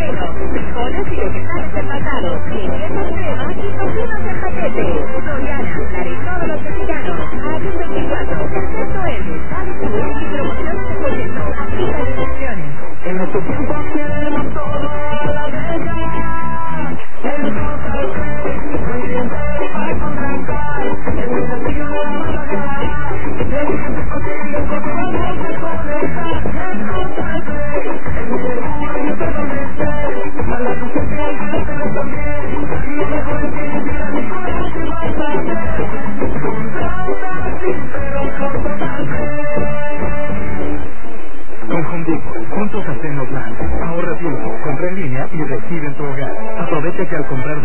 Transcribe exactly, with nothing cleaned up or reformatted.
relleno, frijoles y vegetales enlatados, quinientas cremas y cocinas en paquete. Soriana, la de todos los mexicanos. Abril veinticuatro, excepto el Mercado Sur y promociones de gobierno. Aplica restricciones. En nuestro tiempo queremos todo a la vez. El total muy bien para contratar. El desafío de la mala. El siguiente posible porque vamos a conectar. El total el seguro y otro donde esté. A la justicia y a la tele también. Y lo mejor es que yo quiera mi corazón y vas a hacer. Contrata sí, pero con total Con Home Depot, juntos hacemos más. Ahorra tiempo, compra en línea y recibe en tu hogar. Aprovecha que al comprar